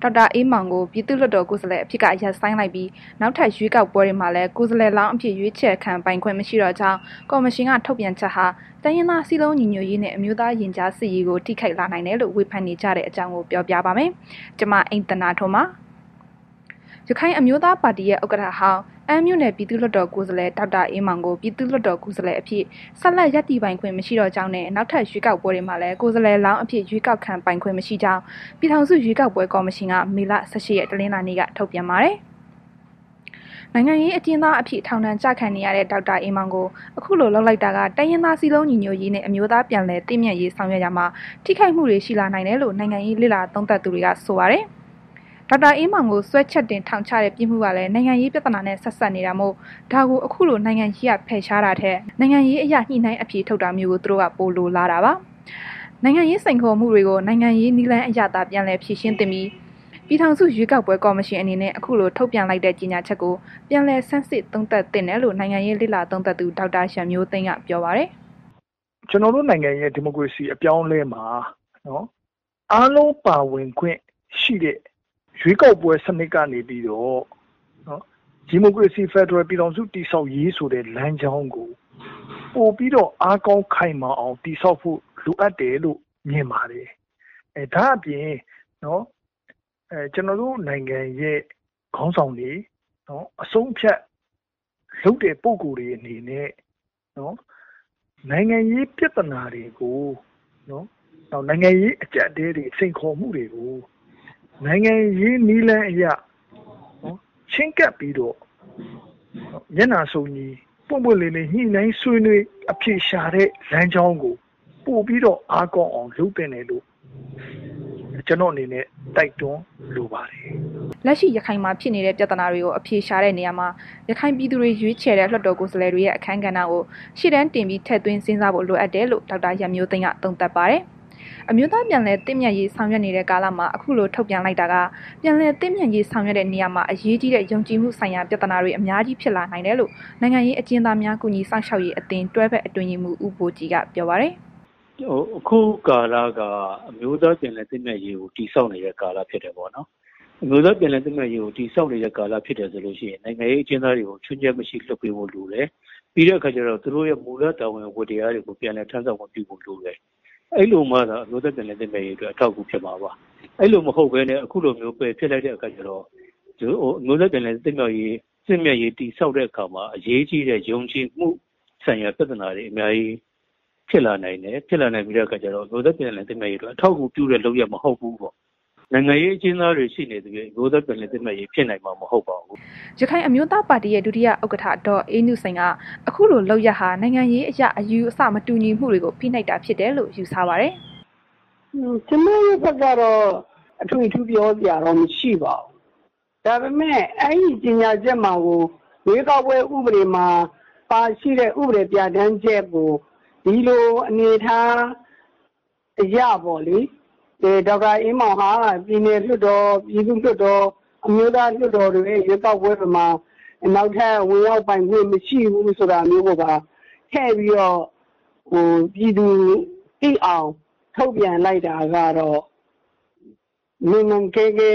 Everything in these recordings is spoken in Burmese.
ဒေါက်တာအေးမောင်ကိုပြည်သူ့လွှတ်တော်ကိုယ်စားလှယ်အဖြစ်ကရပ်ဆိုင်းလိုက်ပြီးနောက်ထပ်ရွေးကောက်ပွဲတွေမှာလည်းကိုယ်စားလှယ်လောင်းအဖြစ်ရွေးချယ်ခံပိုင်ခွင့်မရှိတော့ကြောင်းကော်မရှင်ကထုတ်ပြန်ချက်ဟာတိုင်းရင်းသားစည်းလုံးညီညွတ်ရေးနဲ့အမျိုးသားရင်ကြားစစ်ရေးကိုထိခိုက်လာနိုင်တယ်လို့ဝေဖန်နေကြတဲ့အကြောင်းကိုပြောပြပါမယ်။ကျွန်မအိမ်တနာထွန်းပါ။ရခိုင်အမျိုးသားပါတီရဲ့ဥက္ကဋ္ဌဟောင်းအမ်းမြို့နယ်ပြည်သူ့လွှတ်တော်ကိုယ်စားလှယ်ဒေါက်တာအေးမောင်ကိုပြည်သူ့လွှတ်တော်ကိုယ်စားလှယ်အဖြစ်ဆက်လက်ရပ်တည်ပိုင်ခွင့်မရှိတော့ကြောင်းနဲ့နောက်ထပ်ရွေးကောက်ပွဲတွေမှာလည်းကိုယ်စားလှယ်လောင်းအဖြစ်ရွေးကောက်ခံပိုင်ခွင့်မရှိကြောင်းပြည်ထောင်စုရွေးကောက်ပွဲကော်မရှင်ကမေလ18ရက်တနင်္လာနေ့ကထုတ်ပြန်ပါတယ်။နိုင်ငံရေးအကျဉ်းသားအဖြစ်ထောင်ဒဏ်ကျခံနေရတဲ့ဒေါက်တာအေးမောင်ကိုအခုလိုလောက်လိုက်တာကတိုင်းရင်းသားစည်းလုံးညီညွတ်ရေးနဲ့အမျိုးသားပြန်လည်တည်မြဲရေးဆောင်ရွက်ရမှာထိခိုက်မှုတွေရှိလာနိုင်တယ်လို့နိုင်ငံရေးလေ့လာသုံးသပ်သူတွေကဆိုပါတယ်။ဒေါက်တာအေးမောင်ကိုဆွဲချက်တင်ထောင်ချတဲ့ပြည်မှုကလည်းနိုင်ငံရေးပြဿနာနဲ့ဆက်ဆက်နေတာမို့ဒါကိုအခုလိုနိုင်ငံရေးကဖယ်ရှားတာထက်နိုင်ငံရေးအရာညှိနှိုင်းအပြေထုတ်တာမျိုးကိုသူတို့ကပိုလိုလာတာပါနိုင်ငံရေးစိန်ခေါ်မှုတွေကိုနိုင်ငံရေးနည်းလမ်းအရာသာပြန်လည်ဖြေရှင်းသင့်ပြီးပြည်ထောင်စုရွေးကောက်ပွဲကော်မရှင်အနေနဲ့အခုလိုထုတ်ပြန်လိုက်တဲ့ကြေညာချက်ကိုပြန်လည်ဆန်းစစ်သုံးသပ်သင့်တယ်လို့နိုင်ငံရေးလေ့လာသုံးသပ်သူဒေါက်တာရှမ်းမျိုးသိန်းကပြောပါတယ်ကျွန်တော်တို့နိုင်ငံရဲ့ဒီမိုကရေစီအပြောင်းအလဲမှာနော်အားလုံးပါဝင်ခွင့်ရှိတဲ့ရွေးကောက်ပွဲစနစ်ကနေပြီးတော့နော်ဒီမိုကရေစီဖက်ဒရယ်ပြည်ထောင်စုတည်ဆောက်ရေးဆိုတဲ့လမ်းကြောင်းကိုပို့ပြီးတော့အားကောင်းခိုင်မာအောင်တည်ဆောက်ဖို့လိုအပ်တယ်လို့မြင်ပါတယ်ဒါအပြင်နော်ကျွန်တော်တို့နိုင်ငံရဲ့ခေါင်းဆောင်တွေနော်အဆုံးဖြတ်လုပ်တဲ့ပုံကိုယ်တွေအနေနဲ့နော်နိုင်ငံရေးပြဿနာတွေကိုနော်နိုင်ငံရေးအကြက်တဲတွေစိန်ခေါ်မှုတွေကိုနိုင်ငံရေးနည်းလမ်းအရချင်းကပ်ပြီးတော့မျက်နှာစုံညီပွင့်ပွင့်လင်းလင်းညှိနှိုင်းဆွေးနွေးအဖြေရှာတဲ့လမ်းကြောင်းကိုပို့ပြီးတော့အားကောင်းအောင်လုပ်တင်တယ်လို့ကျွန်တော်အနေနဲ့တိုက်တွန်းလိုပါတယ်လက်ရှိရခိုင်မှာဖြစ်နေတဲ့ပြဿနာတွေကိုအဖြေရှာတဲ့နေရာမှာရခိုင်ပြည်သူတွေရွေးချယ်တဲ့လွှတ်တော်ကိုယ်စားလှယ်တွေရဲ့အခမ်းကဏ္ဍကိုရှေ့တန်းတင်ပြီးထည့်သွင်းစဉ်းစားဖို့လိုအပ်တယ်လို့ဒေါက်တာရမျိုးသိန်းကသုံးသပ်ပါတယ်အမျိုးသားပြန်လည်တည်မြဲရေးဆောင်ရွက်နေတဲ့ကာလမှာအခုလိုထုတ်ပြန်လိုက်တာကပြန်လည်တည်မြဲရေးဆောင်ရွက်တဲ့နေရာမှာအရေးကြီးတဲ့ယုံကြည်မှုဆိုင်ရာပြဿနာတွေအများကြီးဖြစ်လာနိုင်တယ်လို့နိုင်ငံရေးအကျဉ်းသားများကူညီစောင့်ရှောက်ရေးအသင်းတွဲဖက်အတွင်းရေးမှူးဦးဘိုကြည်ကပြောပါတယ်အခုကာလကအမျိုးသားပြန်လည်တည်မြဲရေးကိုတည်ဆောက်နေတဲ့ကာလဖြစ်တယ်ပေါ့နော်အမျိုးသားပြန်လည်တည်မြဲရေးကိုတည်ဆောက်နေတဲ့ကာလဖြစ်တယ်ဆိုလို့ရှိရင်နိုင်ငံရေးအကျဉ်းသားတွေကိုချွင်းချက်မရှိလွှတ်ပေးဖို့လိုတယ်ပြီးတဲ့အခါကျတော့သူတို့ရဲ့မူလတာဝန်ဝတ္တရားတွေကိုပြန်လည်ထမ်းဆောင်ခွင့်ပြုဖို့လိုတယ်အဲ့လိုမှသာအမျိုးသားပြန်လည်တည်မြဲရေးအတွက်အထောက်အကူဖြစ်မှာပါအဲ့လိုမဟုတ်ဘဲနဲ့အခုလိုမျိုးပဲဖြစ်လိုက်တဲ့အခါကျတော့အမျိုးသားပြန်လည်တည်မြဲရေးတည်ဆောက်တဲ့အခါမှာအရေးကြီးတဲ့ယုံကြည်မှုဆိုင်ရာပြဿနာတွေအများကြီးဖြစ်လာနိုင်တယ်ဖြစ်လာနိုင်ပြီးတဲ့အခါကျတော့အမျိုးသားပြန်လည်တည်မြဲရေးအတွက်အထောက်အကူပြုတဲ့လုပ်ရမဟုတ်ဘူးပေါ့နိုင်ငံရေးအကျဉ်းသားတွေရှိနေသူတွေအမျိုးသားပြန်လည်တည်မြဲရေးဖြစ်နိုင်မှာမဟုတ်ပါဘူးရခိုင်အမျိုးသားပါတီရဲ့ဒုတိယဥက္ကဋ္ဌဒေါ်အေးနုစိန်ကအခုလိုလောက်ရဟာနိုင်ငံရေးအရာအယူအဆမတူညီမှုတွေကိုဖိနှိပ်တာဖြစ်တယ်လို့ယူဆပါတယ်ကျွန်တော်ရဲ့ဘက်ကတော့အထွေထူးပြောစရာတော့မရှိပါဘူးဒါပေမဲ့အဲ့ဒီပညာချက်မှာကိုရွေးကောက်ပွဲဥပဒေမှာပါရှိတဲ့ဥပဒေပြဋ္ဌာန်းချက်ကိုဒီလိုအနေထားအရာပေါ့လေဒေါက်တာအေးမောင်ဟာပြည်နယ်လွှတ်တော်ပြည်သူ့လွှတ်တော်အမျိုးသားလွှတ်တော်တွေရွေးကောက်ပွဲတွေမှာနောက်ထပ်ဝင်ရောက်ပိုင်ခွင့်မရှိဘူးဆိုတာမျိုးကိုပါထည့်ပြီးတော့ပြည်သူသိအောင်ထုတ်ပြန်လိုက်တာကတော့နင်းနင်းကဲကဲ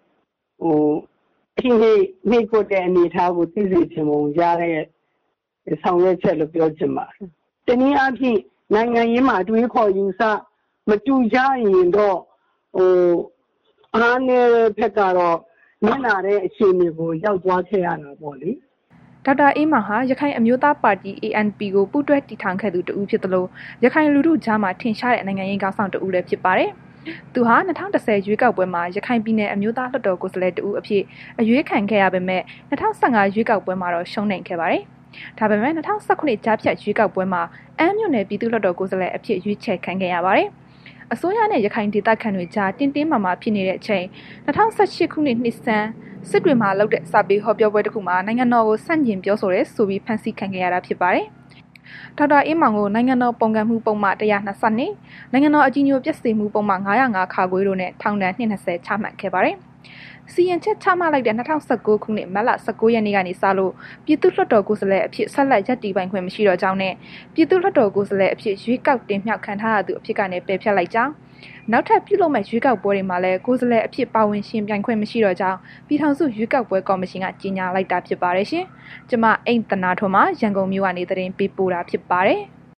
ဒီနေ့ကိုတဲ့အနေထားကိုသိစေချင်ပုံရတဲ့ဆောင်ရွက်ချက်လို့ပြောချင်ပါတယ်။တနည်းအားဖြင့်နိုင်ငံရေးမှာအတွေးခေါ်ယူဆမတူကြရင်တော့အားနည်းဖက်ကတော့မျက်နှာတဲ့အခြေအနေကိုရောက်သွားခဲ့ရတာပေါ့လေဒေါက်တာအေးမောင်ဟာရခိုင်အမျိုးသားပါတီ ANP ကိုပူးတွဲတည်ထောင်ခဲ့သူတဦးဖြစ်သလိုရခိုင်လူထုကြားမှာထင်ရှားတဲ့နိုင်ငံရေးခေါင်းဆောင်တဦးလည်းဖြစ်ပါတယ်။သူဟာ2010ရွေးကောက်ပွဲမှာရခိုင်ပြည်နယ်အမျိုးသားလွှတ်တော်ကိုယ်စားလှယ်တဦးအဖြစ်အရွေးခံခဲ့ရပေမဲ့2015ရွေးကောက်ပွဲမှာတော့ရှုံးနိမ့်ခဲ့ပါတယ်။ဒါပေမဲ့2019ကြားဖြတ်ရွေးကောက်ပွဲမှာအမ်းမြို့နယ်ပြည်သူ့လွှတ်တော်ကိုယ်စားလှယ်အဖြစ်ရွေးချယ်ခံခဲ့ရပါတယ်။အစိုးရနဲ့ရခိုင်ဒေသခံတွေကြားတင်းမာမာဖြစ်နေတဲ့အချိန်2018ခုနှစ်နှစ်ဆန်းစစ်တွေမှာလုပ်တဲ့စာပေဟောပြောပွဲတစ်ခုမှာနိုင်ငံတော်ကိုဆန့်ကျင်ပြောဆိုရဲဆိုပြီးဖမ်းဆီးခံခဲ့ရတာဖြစ်ပါတယ်။ဒေါက်တာအေးမောင်ကိုနိုင်ငံတော်ပုံကံမှုပုံမှန်120နှစ်နိုင်ငံတော်အကြီးအကျယ်ပြည့်စုံမှုပုံမှန်905ခါခွေးတို့နဲ့ထောင်ဒဏ်20ချမှတ်ခဲ့ပါတယ်။စီရင်ချက်ချမှတ်လိုက်တဲ့2019ခုနှစ်မတ်လ19ရက်နေ့ကနေစလို့ပြည်သူ့လွှတ်တော်ကိုယ်စားလှယ်အဖြစ်ဆက်လက်ရပ်တည်ပိုင်ခွင့်မရှိတော့ကြောင်းနဲ့ပြည်သူ့လွှတ်တော်ကိုယ်စားလှယ်အဖြစ်ရွေးကောက်တင်မြှောက်ခံထားရသူအဖြစ်ကနေပယ်ဖျက်လိုက်ကြောင်းနောက်ထပ်ပြုလုပ်မဲ့ရွေးကောက်ပွဲတွေမှာလည်းကိုယ်စားလှယ်အဖြစ်ပါဝင်ရှင်ပြိုင်ခွင့်မရှိတော့ကြောင်းပြည်ထောင်စုရွေးကောက်ပွဲကော်မရှင်ကကြေညာလိုက်တာဖြစ်ပါတယ်ရှင်။ကျမအိမ်တနာထွန်းမှရန်ကုန်မြို့ကနေသတင်းပေးပို့တာဖြစ်ပါတယ်။